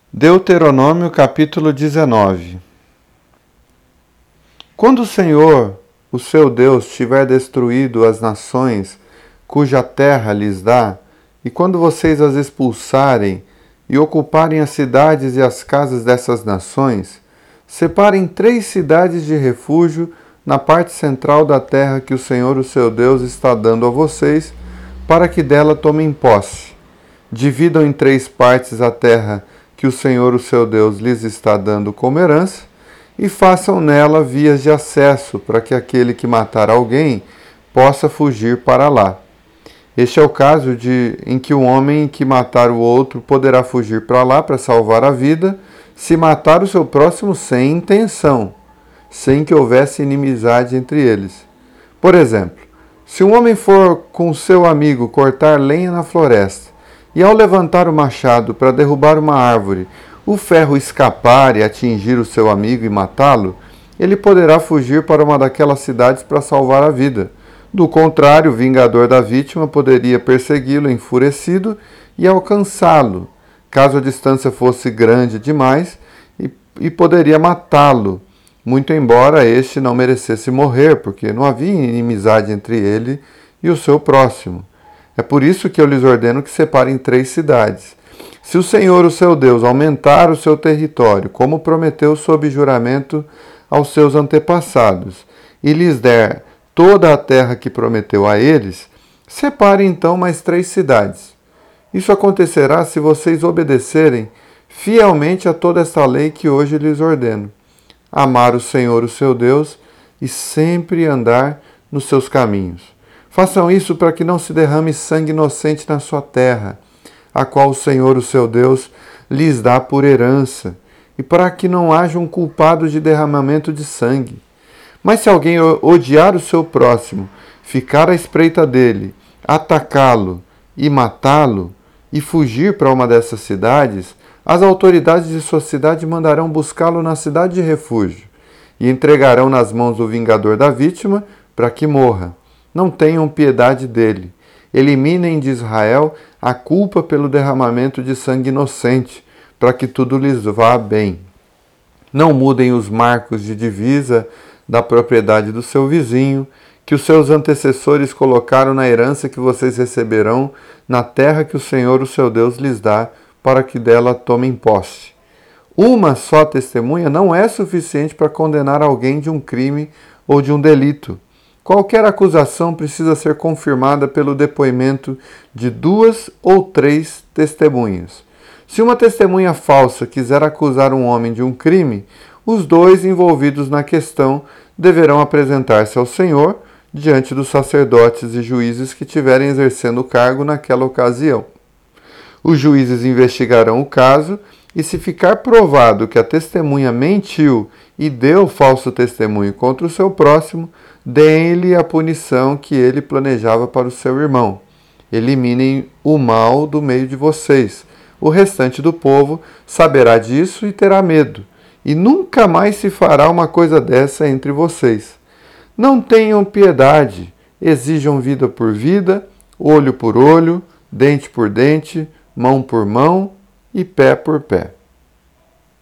Deuteronômio capítulo 19. Quando o Senhor, o seu Deus, tiver destruído as nações cuja terra lhes dá, e quando vocês as expulsarem e ocuparem as cidades e as casas dessas nações, separem 3 cidades de refúgio na parte central da terra que o Senhor, o seu Deus, está dando a vocês, para que dela tomem posse. Dividam em 3 partes a terra que o Senhor, o seu Deus, lhes está dando como herança, e façam nela vias de acesso, para que aquele que matar alguém possa fugir para lá. Este é o caso em que o homem que matar o outro poderá fugir para lá para salvar a vida, se matar o seu próximo sem intenção, sem que houvesse inimizade entre eles. Por exemplo, se um homem for com seu amigo cortar lenha na floresta, e ao levantar o machado para derrubar uma árvore, o ferro escapar e atingir o seu amigo e matá-lo, ele poderá fugir para uma daquelas cidades para salvar a vida. Do contrário, o vingador da vítima poderia persegui-lo enfurecido e alcançá-lo, caso a distância fosse grande demais, e poderia matá-lo, muito embora este não merecesse morrer, porque não havia inimizade entre ele e o seu próximo. É por isso que eu lhes ordeno que separem 3 cidades. Se o Senhor, o seu Deus, aumentar o seu território, como prometeu sob juramento aos seus antepassados, e lhes der toda a terra que prometeu a eles, separe então mais 3 cidades. Isso acontecerá se vocês obedecerem fielmente a toda esta lei que hoje lhes ordeno. Amar o Senhor, o seu Deus, e sempre andar nos seus caminhos. Façam isso para que não se derrame sangue inocente na sua terra, a qual o Senhor, o seu Deus, lhes dá por herança, e para que não haja um culpado de derramamento de sangue. Mas se alguém odiar o seu próximo, ficar à espreita dele, atacá-lo e matá-lo, e fugir para uma dessas cidades, as autoridades de sua cidade mandarão buscá-lo na cidade de refúgio, e entregarão nas mãos do vingador da vítima para que morra. Não tenham piedade dele. Eliminem de Israel a culpa pelo derramamento de sangue inocente, para que tudo lhes vá bem. Não mudem os marcos de divisa da propriedade do seu vizinho, que os seus antecessores colocaram na herança que vocês receberão na terra que o Senhor, o seu Deus, lhes dá, para que dela tomem posse. Uma só testemunha não é suficiente para condenar alguém de um crime ou de um delito. Qualquer acusação precisa ser confirmada pelo depoimento de 2 ou 3 testemunhas. Se uma testemunha falsa quiser acusar um homem de um crime, os 2 envolvidos na questão deverão apresentar-se ao Senhor diante dos sacerdotes e juízes que estiverem exercendo o cargo naquela ocasião. Os juízes investigarão o caso e, se ficar provado que a testemunha mentiu e deu falso testemunho contra o seu próximo, deem-lhe a punição que ele planejava para o seu irmão. Eliminem o mal do meio de vocês. O restante do povo saberá disso e terá medo, e nunca mais se fará uma coisa dessa entre vocês. Não tenham piedade, exijam vida por vida, olho por olho, dente por dente, mão por mão e pé por pé.